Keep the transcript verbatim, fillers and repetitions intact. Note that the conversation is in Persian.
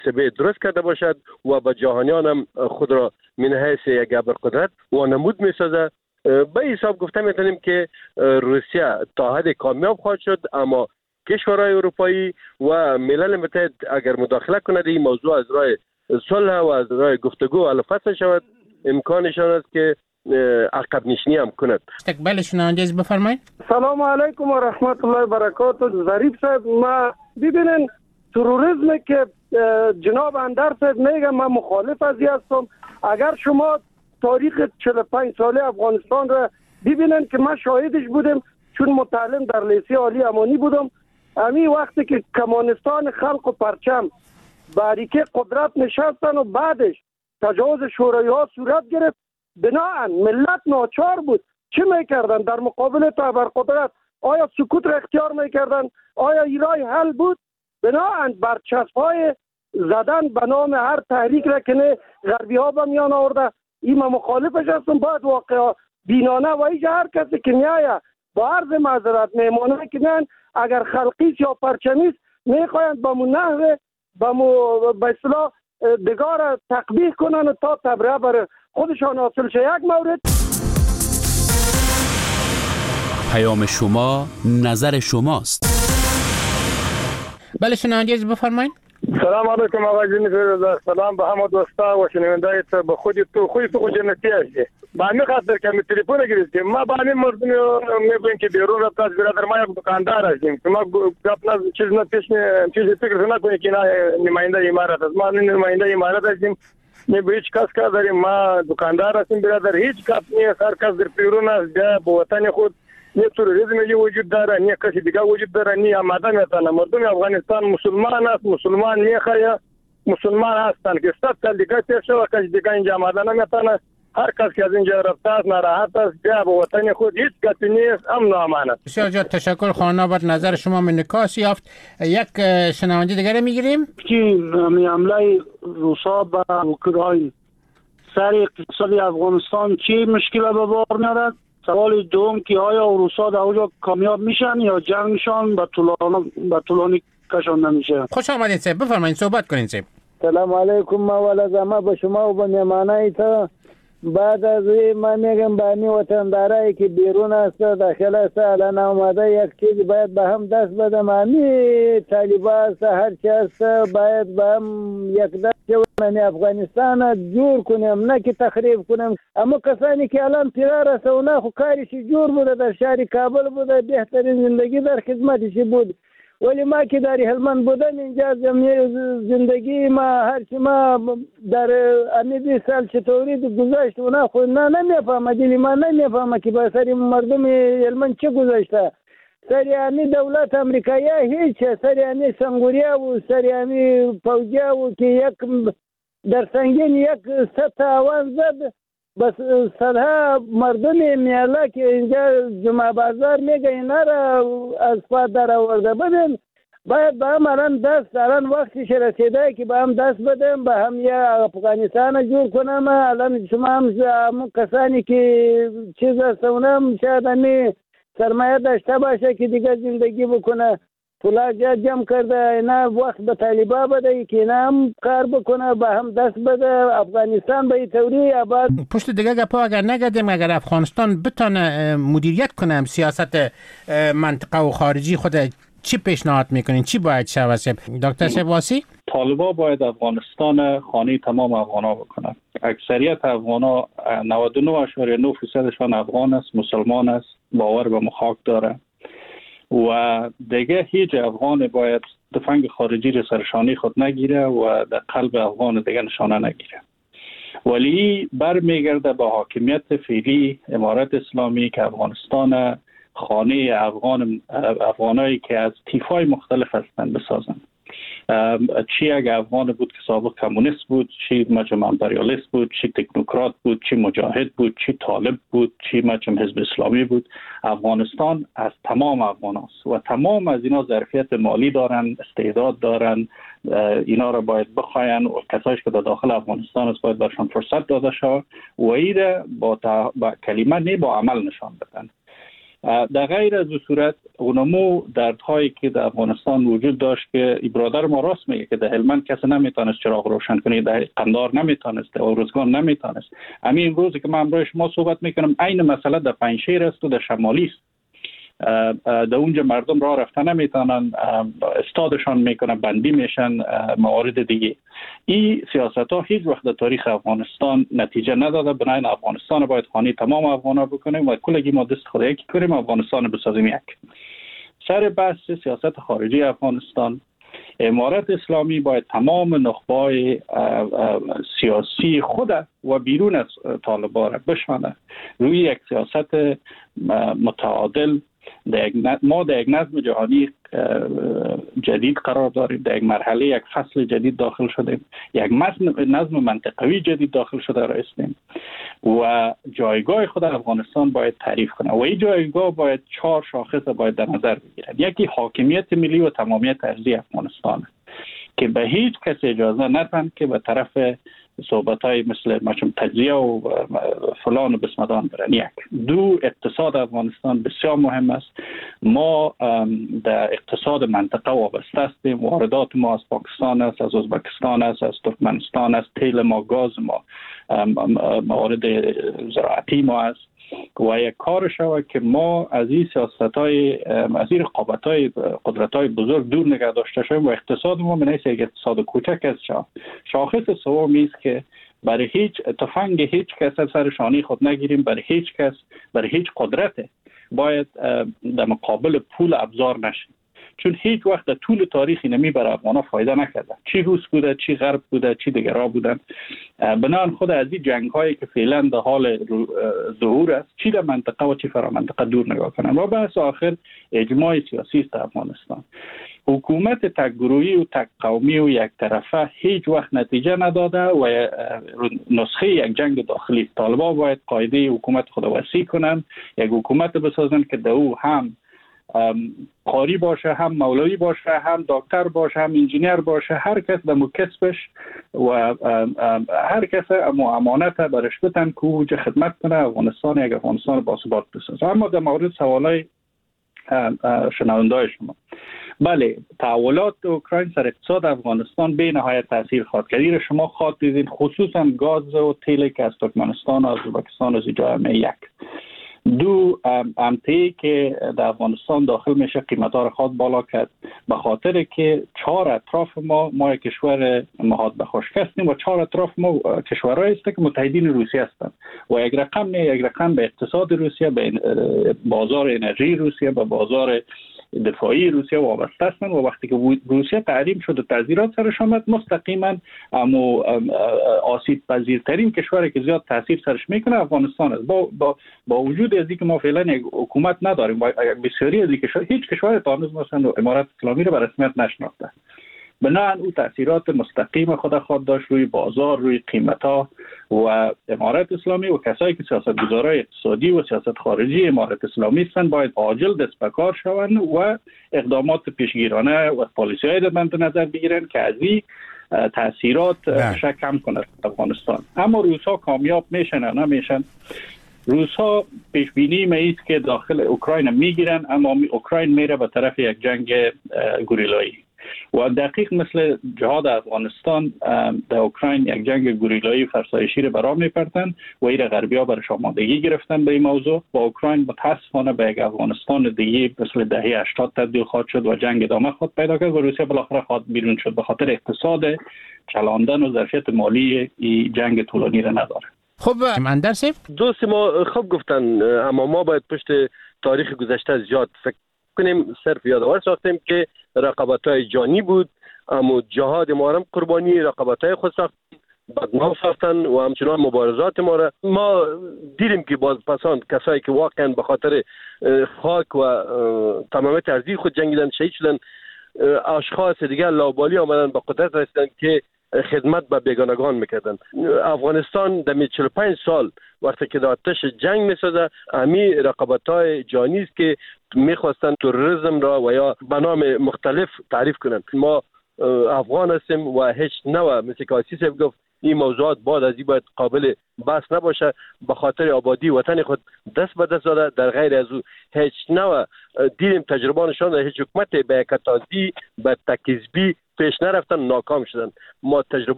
محاسبه درست کرده باشد و به جهانیان هم خود را من حیث یک ابرقدرت و نمود می‌سازد. به حساب گفته میتونیم که روسیه تا حد کامیاب خواهد شد، اما کشورهای اروپایی و ملل متحد اگر مداخله کند این موضوع از راه صلح و از راه گفتگو حل فصل شود، امکانشان است که عقب نشینی هم کند. استقبال شنونده بفرمایید. سلام علیکم و رحمت الله و برکاته. ظریف صاحب، ما ببینین تروریسم که جناب اندر صاحب میگه من مخالف ازی هستم. اگر شما تاریخ چهل و پنج ساله افغانستان را ببینن که من شاهدش بودم، چون متعلم در لیسه عالی امانی بودم، همین وقتی که کمانستان خلق و پرچم باریکه قدرت نشستن و بعدش تجاوز شوروی ها صورت گرفت، بناهن ملت ناچار بود چه میکردن در مقابل ابرقدرت؟ آیا سکوت را اختیار میکردن؟ آیا ایرای حل بود؟ بناهن برچسب های زدن به نام هر تحریک را که نه غربی ها به میان آورده، این ما مخالفش هستم. باید واقعا بینانه و ایجا هر کسی که میایه با عرض معذرت میمانه که میان اگر خلقیست یا پرچمیست میخواین با مو نحوه با مو به اصطلاح دگار تقبیح کنن تا تبرئه بر خودشان حاصل شه. یک مورد. پیام شما نظر شماست. بله شنونده بفرمایید. سلام علیکم آقای جنیفر، سلام به همه دوستا و شنوندای تو. به خودی تو خوی تو جنتی هستی. با می خاطر که می تلفن گرفتیم ما با می مردم میگویم که بیرون رفت از برادر ما یک دکاندار هستیم. ما گفتن چیز نه پیش چیز فکر نکنید که نماینده امارات است. ما نماینده امارات هستیم. نه به هیچ کس کار داریم. ما دکاندار هستیم برادر. هیچ کس نیست. هر کس در بیرون است به وطن خود. نه تروریسم وجود داره، نه کسی دیگه وجود داره، نه آماده میتونه. مردم افغانستان مسلمان است، مسلمان نیخه مسلمان هستند که صد سال دیگه تیر شد کسی دیگه اینجا آماده نمیتونه. هر کس که از اینجا رفته است ناراحت است، بیا به وطن خود هیچ کسی نیست، امن و امان است. بسیار زیاد تشکر. خانه بر نظر شما من نکاس یافت. یک شنونده دیگه میگیریم که می حمله روسا به اوکراین سر اقتصاد افغانستان چی مشکل به بار میارد؟ سوال دوم که آیا روسا در اونجا کامیاب میشن یا جنگشان به طولانی به طولانی کشانده میشه؟ خوش آمدید صاحب، بفرمایید صحبت کنید صاحب. سلام علیکم مولا زما به شما و به مهمانای تو. بعد از این من میگم به همین وطندارایی که بیرون است داخل است الان آمده یک چیز باید به هم دست بدم. همین طالبا است هر چی است باید به هم یک دست من افغانستان جور کنیم، نه که تخریب کنیم. اما کسانی که الان فرار است و نه خو کارش جور بوده در شهر کابل بوده، بهترین زندگی در خدمتش بود. ولی ما که در هلمند بودن اینجا زندگی ما هرچی ما در امی بیست سال چطوری گذشت و نه خود نه نمیفهمه، دلی ما نمیفهمه که با سری مردم هلمند چه گذشته. سری امی دولت امریکایی هیچ، سری امی سنگوریا و سری امی فوجیا و که یک در سنگین یک ست آوان زد بس صدها مردم میالا که اینجا جمعه بازار میگه اینا را از پاد در آورده. ببین باید با هم الان دست الان وقتش رسیده که با هم دست بدیم، با هم یه افغانستان جور کنم. الان شما هم کسانی که چیز هستونم شاید همی سرمایه داشته باشه که دیگه زندگی بکنه، پولا جمع کرده اینا وقت به طالبا بده که اینا هم کار بکنه، با هم دست بده افغانستان به طوری آباد. پشت دیگه گپا اگر نگردیم، اگر افغانستان بتونه مدیریت کنه سیاست منطقه و خارجی خود، چی پیشنهاد میکنین؟ چی باید شود؟ دکتر شواسی؟ طالبا باید افغانستان خانه تمام افغانا بکنه. اکثریت افغانا نود و نه اشاریه نه درصدشان افغان است، مسلمان است، باور به مخاک داره و دیگه هیچ افغان باید تفنگ خارجی را سرشانی خود نگیره و در قلب افغان دیگه نشانه نگیره. ولی برمیگرده به حاکمیت فعلی امارت اسلامی که افغانستان خانه افغان افغانایی که از تیفای مختلف هستند بسازن. چی اگه افغان بود که سابق کمونیست بود، چی مجمع امپریالیست بود، چی تکنوکرات بود، چی مجاهد بود، چی طالب بود، چی مجمع حزب اسلامی بود، افغانستان از تمام افغان است و تمام از اینا ظرفیت مالی دارن، استعداد دارن. اینا را باید بخواین و کسایش که در داخل افغانستان است باید برشان فرصت داده شود و ایره با, تا... با کلمه نه با عمل نشان بدن. در غیر از صورت اونمو دردهایی که در افغانستان وجود داشت که برادر ما راست میگه که در هلمند کسی نمیتونست چراغ روشن کنه، در قندار نمیتونست، در ارزگان نمیتونست. همین امروزی که من امروز شما صحبت میکنم عین مسئله در پنجشیر است و در شمالی است. در اونجا مردم راه رفتن نمیتونن، استادشان میکنن، بندی میشن، موارد دیگه. این سیاست ها هیچ وقت در تاریخ افغانستان نتیجه نداده. بنابراین افغانستان باید خانه تمام افغانا بکنیم و کلگی ما دست خود یکی کنیم، افغانستان بسازیم یک. سر بحث سیاست خارجی افغانستان، امارت اسلامی باید تمام نخبه‌های سیاسی خود و بیرون از طالبان را بشمانه روی یک سیاست متعادل. ما در یک نظم جهانی جدید قرار داریم، در یک مرحله یک فصل جدید داخل شدیم، یک نظم منطقوی جدید داخل شده رایستیم و جایگاه خود افغانستان باید تعریف کنه و این جایگاه باید چهار شاخص باید در نظر بگیرد. یکی حاکمیت ملی و تمامیت ارضی افغانستان که به هیچ کس اجازه ندن که به طرف صحبت‌های مثل مثلا تجزیه و فلان و بسمدان برن. یک. دو، اقتصاد افغانستان بسیار مهم است. ما در اقتصاد منطقه وابسته هستیم. واردات ما از پاکستان است، از ازبکستان است، از ترکمنستان است، تیل ما، گاز ما، موارد زراعتی ما است و یک کار شود که ما از این سیاست‌های از این رقابت‌های قدرت‌های بزرگ دور نگه داشته شویم و اقتصاد ما منیست یک اقتصاد کوچک است. شاخص سومی است که برای هیچ تفنگ هیچ کس سر شانه خود نگیریم، برای هیچ کس، برای هیچ قدرت باید در مقابل پول ابزار نشیم، چون هیچ وقت در طول تاریخ نمی برای افغانا فایده نکرده. چی روس بوده، چی غرب بوده، چی دیگرها بودن. بنان خود از این جنگ هایی که فعلا در حال ظهور است، چی در منطقه و چی فرا منطقه دور نگاه کنن. و بحث آخر اجماع سیاسی است در افغانستان. حکومت تک گروهی و تک قومی و یک طرفه هیچ وقت نتیجه نداده و نسخه یک جنگ داخلی. طالبان باید قاعده حکومت خود وسیع کنن، یک حکومت بسازن که در او هم قاری باشه، هم مولوی باشه، هم دکتر باشه، هم انجینیر باشه، هر کس به مکسبش و هر کس امانت برش بتن که اوجه خدمت کنه افغانستان یک افغانستان باثبات بسازه. اما در مورد سوالای شنوندای شما، بله، تحولات اوکراین سر اقتصاد افغانستان به نهایت تاثیر خواهد کرد. شما خواهد دیدین خصوصا گاز و تیل که از ترکمنستان و ازبکستان از جامعه یک. دو، امتی که در افغانستان داخل میشه قیمت ها را خواهد بالا کرد به خاطر که چهار اطراف ما ما یک کشور مهاد به خشک هستیم و چهار اطراف ما کشورهایی است که متحدین روسیه هستند و یک رقم یک رقم به اقتصاد روسیه، به بازار انرژی روسیه، به بازار دفاعی روسیه وابسته هستند و وقتی که روسیه تحریم شد و تعزیرات سرش آمد مستقیما اما آسیب پذیرترین کشوری که زیاد تاثیر سرش میکنه افغانستان است. با با با وجود از اینکه ما فعلا یک حکومت نداریم، با بسیاری از کشور هیچ کشور تا هنوز مثلا امارت اسلامی رو به رسمیت نشناخته. بنابراین او تاثیرات مستقیم خود خواهد داشت روی بازار، روی قیمت‌ها و امارت اسلامی و کسایی که سیاستگزارای اقتصادی و سیاست خارجی امارت اسلامی هستند باید عاجل دست به کار شوند و اقدامات پیشگیرانه و پالیسی‌های در مد نظر بگیرند که از این تاثیرات شک کم کند افغانستان. اما روس‌ها کامیاب میشن یا نمیشن؟ روس‌ها پیش بینی می‌اید که داخل اوکراین میگیرن، اما اوکراین میره به طرف یک جنگ گوریلایی و دقیق مثل جهاد افغانستان در اوکراین یک جنگ گوریلایی فرسایشی را برام میپرتن و این غربی‌ها برش آمادگی گرفتن به این موضوع و اوکراین متاسفانه به یک افغانستان دیگه مثل دهه هشتاد تبدیل خواهد شد و جنگ ادامه خواهد پیدا کرد و روسیه بالاخره خواهد بیرون شد به خاطر اقتصاد چلاندن و ظرفیت مالی این جنگ طولانی را نداره. خب اندرسیف دوست ما خوب گفتن، اما ما باید پشت تاریخ گذشته زیاد فکر کنیم. صرف یادآور ساختیم که رقابت‌های جانی بود، اما جهاد ما هم قربانی رقابت‌های خود ساخت، بدنام ساختن و همچنان مبارزات ما را ما دیدیم که باز پسان کسایی که واقعا به خاطر خاک و تمامیت ارضی خود جنگیدن، شهید شدن، اشخاص دیگر لاابالی آمدن به قدرت رسیدن که خدمت به بیگانگان میکردن. افغانستان در چهل و پنج سال وقتی که در آتش جنگ میسازه، امی رقابت‌های جانی است که میخواستن تروریسم را و یا به نام مختلف تعریف کنن. ما افغان هستیم و هیچ نوع مثل که آسیس گفت این موضوعات بعد از این باید قابل بحث نباشه. به خاطر آبادی وطن خود دست به دست داده. در غیر از او هیچ نوع دیدیم تجربه نشان داده هیچ حکومت به کتازی به تکذبی پیش نرفتن، ناکام شدن. ما تجربه